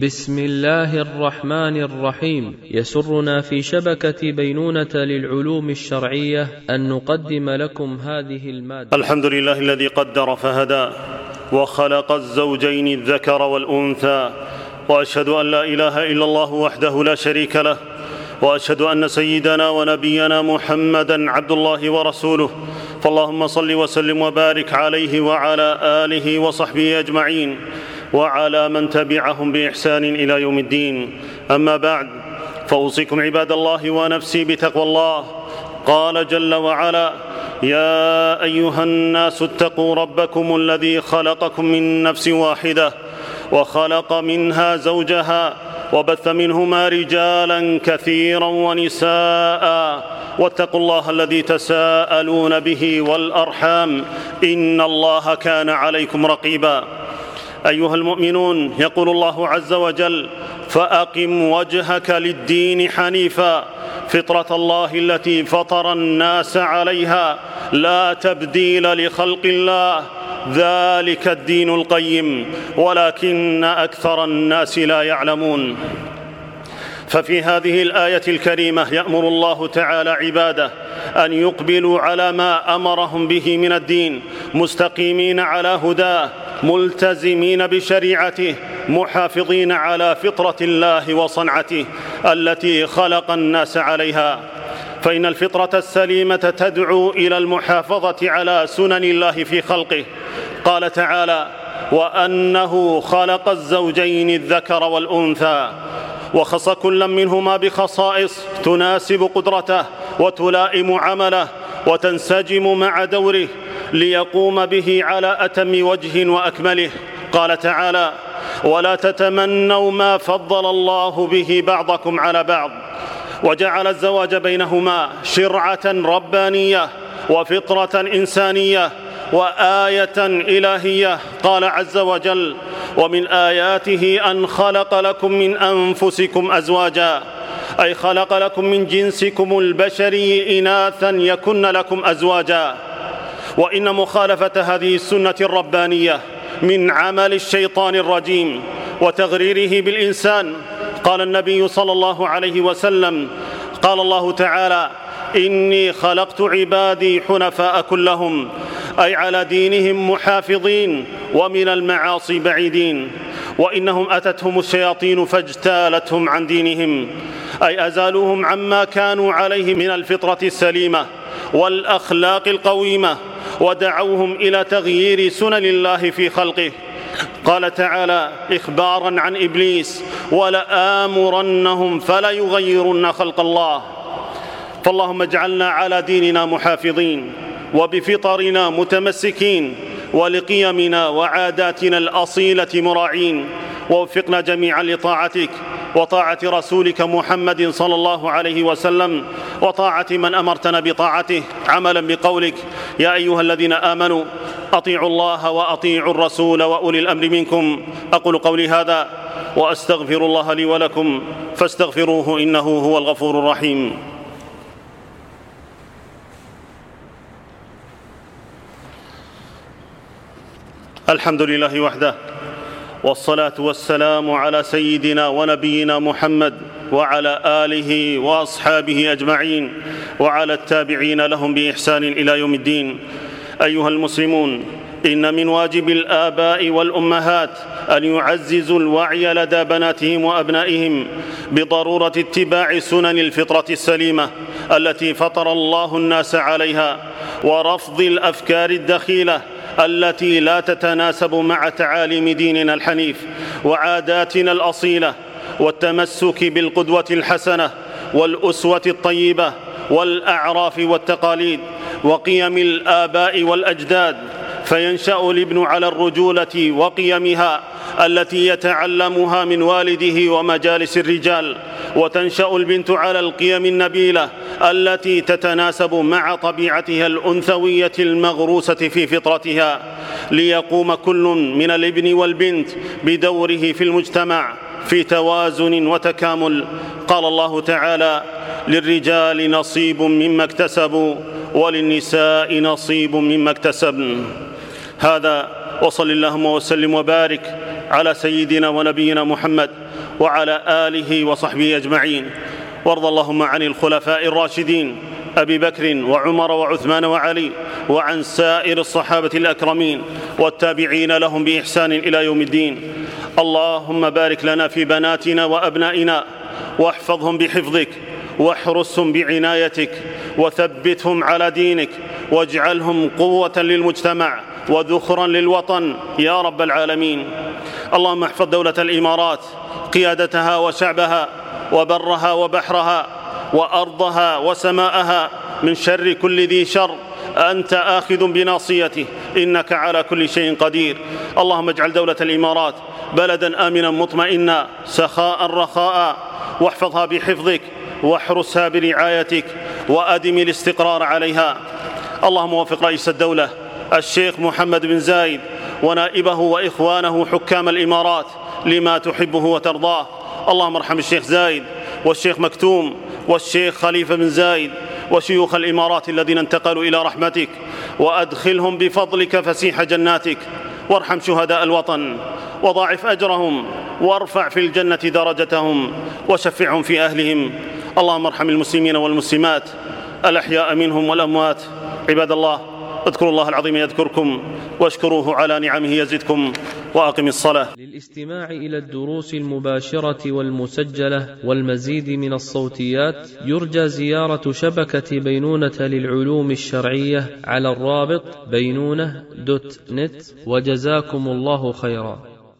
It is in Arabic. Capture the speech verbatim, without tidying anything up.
بسم الله الرحمن الرحيم. يسرنا في شبكة بينونة للعلوم الشرعية أن نقدم لكم هذه المادة. الحمد لله الذي قدر فهدى وخلق الزوجين الذكر والأنثى، وأشهد أن لا إله إلا الله وحده لا شريك له، وأشهد أن سيدنا ونبينا محمدًا عبد الله ورسوله، فاللهم صل وسلم وبارك عليه وعلى آله وصحبه أجمعين وعلى من تبعهم بإحسان إلى يوم الدين. أما بعد، فأوصيكم عباد الله ونفسي بتقوى الله. قال جل وعلا: يا أيها الناس اتقوا ربكم الذي خلقكم من نفس واحدة وخلق منها زوجها وبث منهما رجالا كثيرا ونساء واتقوا الله الذي تساءلون به والأرحام إن الله كان عليكم رقيبا. أيها المؤمنون، يقول الله عز وجل: فأقم وجهك للدين حنيفا فطرة الله التي فطر الناس عليها لا تبديل لخلق الله ذلك الدين القيم ولكن أكثر الناس لا يعلمون. ففي هذه الآية الكريمة يأمر الله تعالى عباده أن يقبلوا على ما أمرهم به من الدين مستقيمين على هداه ملتزمين بشريعته محافظين على فطرة الله وصنعته التي خلق الناس عليها، فإن الفطرة السليمة تدعو إلى المحافظة على سنن الله في خلقه. قال تعالى: وأنه خلق الزوجين الذكر والأنثى، وخص كل منهما بخصائص تناسب قدرته وتلائم عمله وتنسجم مع دوره ليقوم به على أتم وجه وأكمله. قال تعالى: ولا تتمنوا ما فضل الله به بعضكم على بعض، وجعل الزواج بينهما شرعة ربانية وفطرة إنسانية وآية إلهية. قال عز وجل: ومن آياته أن خلق لكم من أنفسكم أزواجا، أي خلق لكم من جنسكم البشري إناثا يكن لكم أزواجا. وإن مخالفة هذه السنة الربانية من عمل الشيطان الرجيم وتغريره بالإنسان. قال النبي صلى الله عليه وسلم: قال الله تعالى: إني خلقت عبادي حنفاء كلهم، أي على دينهم محافظين ومن المعاصي بعيدين، وإنهم أتتهم الشياطين فاجتالتهم عن دينهم، أي أزالوهم عما كانوا عليه من الفطرة السليمة والأخلاق القويمة ودعوهم إلى تغيير سنن الله في خلقه. قال تعالى إخباراً عن إبليس: ولآمرنهم فليغيرن خلق الله. فاللهم اجعلنا على ديننا محافظين وبفطرنا متمسكين ولقيمنا وعاداتنا الأصيلة مراعين، ووفقنا جميعا لطاعتك وطاعة رسولك محمد صلى الله عليه وسلم وطاعة من أمرتنا بطاعته عملا بقولك: يا أيها الذين آمنوا أطيعوا الله وأطيعوا الرسول وأولي الأمر منكم. أقول قولي هذا وأستغفر الله لي ولكم فاستغفروه إنه هو الغفور الرحيم. الحمد لله وحده، والصلاة والسلام على سيدنا ونبينا محمد وعلى آله وأصحابه أجمعين وعلى التابعين لهم بإحسان إلى يوم الدين. أيها المسلمون، إن من واجب الآباء والأمهات أن يعززوا الوعي لدى بناتهم وأبنائهم بضرورة اتباع سنن الفطرة السليمة التي فطر الله الناس عليها، ورفض الأفكار الدخيلة التي لا تتناسب مع تعاليم ديننا الحنيف وعاداتنا الأصيلة، والتمسك بالقدوة الحسنة والأسوة الطيبة والأعراف والتقاليد وقيم الآباء والأجداد، فينشأ الابن على الرجولة وقيمها التي يتعلمها من والده ومجالس الرجال، وتنشأ البنت على القيم النبيلة التي تتناسب مع طبيعتها الأنثوية المغروسة في فطرتها، ليقوم كل من الابن والبنت بدوره في المجتمع في توازن وتكامل. قال الله تعالى: للرجال نصيب مما اكتسبوا وللنساء نصيب مما اكتسبن. هذا وصل اللهم وسلم وبارك على سيدنا ونبينا محمد وعلى آله وصحبه أجمعين. وارض اللهم عن الخلفاء الراشدين أبي بكر وعمر وعثمان وعلي، وعن سائر الصحابة الأكرمين والتابعين لهم بإحسان إلى يوم الدين. اللهم بارك لنا في بناتنا وأبنائنا، واحفظهم بحفظك، واحرسهم بعنايتك، وثبتهم على دينك، واجعلهم قوة للمجتمع وذخرا للوطن يا رب العالمين. اللهم احفظ دولة الإمارات، قيادتها وشعبها وبرها وبحرها وأرضها وسماءها من شر كل ذي شر، أنت آخذ بناصيته، إنك على كل شيء قدير. اللهم اجعل دولة الإمارات بلدا آمنا مطمئنا سخاء رخاء، واحفظها بحفظك، واحرسها برعايتك، وأدم الاستقرار عليها. اللهم وفق رئيس الدولة الشيخ محمد بن زايد ونائبه وإخوانه حكام الإمارات لما تحبه وترضاه. اللهم ارحم الشيخ زايد والشيخ مكتوم والشيخ خليفة بن زايد وشيوخ الإمارات الذين انتقلوا إلى رحمتك، وأدخلهم بفضلك فسيح جناتك. وارحم شهداء الوطن وضاعف أجرهم، وارفع في الجنة درجتهم، وشفعهم في أهلهم. اللهم ارحم المسلمين والمسلمات الأحياء منهم والأموات. عباد الله، اذكروا الله العظيم يذكركم، واشكروه على نعمه يزدكم، وأقم الصلاة. للاستماع إلى الدروس المباشرة والمسجلة والمزيد من الصوتيات يرجى زيارة شبكة بينونة للعلوم الشرعية على الرابط بينونة دوت نت. وجزاكم الله خيرا.